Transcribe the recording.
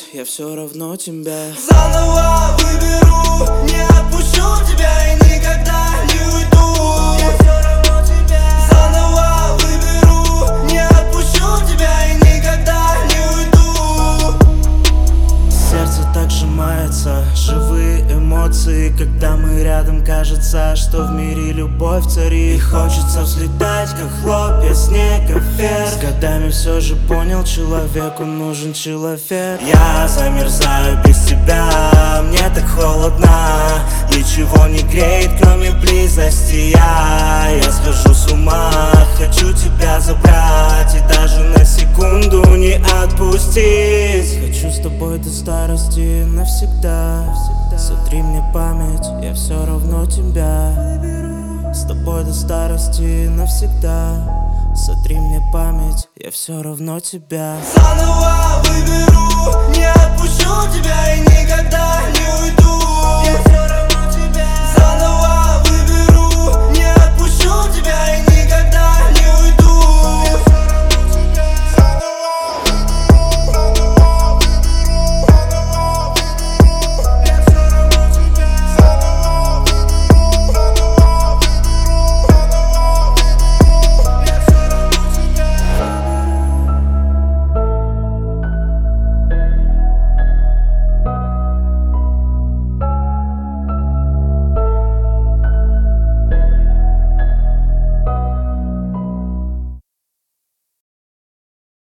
я все равно тебя заново выберу, не отпущу тебя и никогда не уйду. Я все равно тебя заново выберу, не отпущу тебя и никогда не уйду. Сердце так сжимается, живые эмоции, когда мы рядом, кажется, что в мире любовь царит. И хочется взлетать, как хлопья, снег, эфир. С годами все же понял, человеку нужен человек. Я замерзаю без тебя, мне так холодно. Ничего не греет, кроме близости. Я схожу с ума, хочу тебя забрать и даже на секунду не отпустить. Хочу с тобой до старости навсегда. Сотри мне память, я все равно тебя с тобой до старости навсегда. Сотри мне память, я все равно тебя заново выберу.